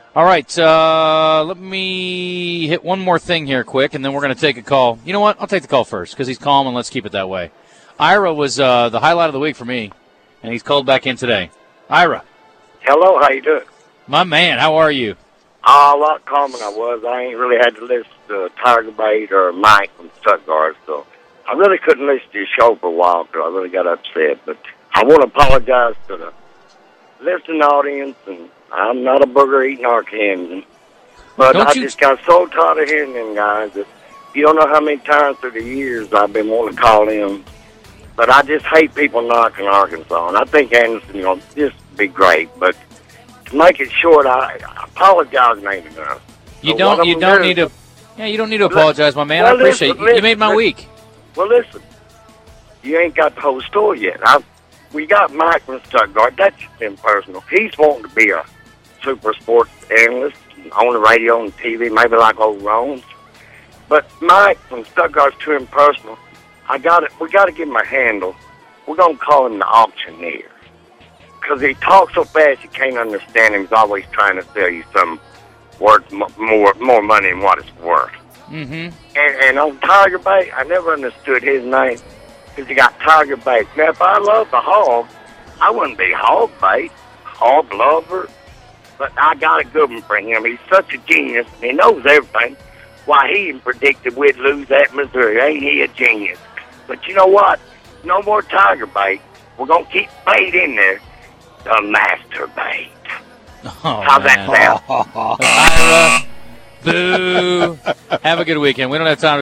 All right, let me hit one more thing here quick, and then we're going to take a call. You know what? I'll take the call first because he's calm, and let's keep it that way. Ira was the highlight of the week for me, and he's called back in today. Ira. Hello, how you doing? My man, how are you? A lot calmer than I was. I ain't really had to listen to Tiger Bait or Mike from Stuttgart, so I really couldn't listen to your show for a while because I really got upset. But I want to apologize to the listening audience, and I'm not a booger-eating Arkansan. But just got so tired of hearing them guys that you don't know how many times through the years I've been wanting to call in. But I just hate people knocking Arkansas, and I think Anderson will just be great. But to make it short, I apologize ain't enough. You don't need to apologize, my man. I appreciate it. You made my week. Well, listen, you ain't got the whole story yet. We got Mike from Stuttgart. That's impersonal. He's wanting to be a super sports analyst on the radio and TV, maybe like old Rones. But Mike from Stuttgart's too impersonal. We got to give him a handle. We're going to call him the auctioneer. Because he talks so fast you can't understand him. He's always trying to sell you some worth more money than what it's worth. Mm-hmm. And on Tiger Bait, I never understood his name because he got Tiger Bait. Now, if I loved the hog, I wouldn't be Hog Bait, Hog Lover. But I got a good one for him. He's such a genius, and he knows everything. Why, he even predicted we'd lose at Missouri. Ain't he a genius? But you know what? No more Tiger Bait. We're going to keep bait in there. The master bait. Oh, how's that sound? Ira, boo. Have a good weekend. We don't have time to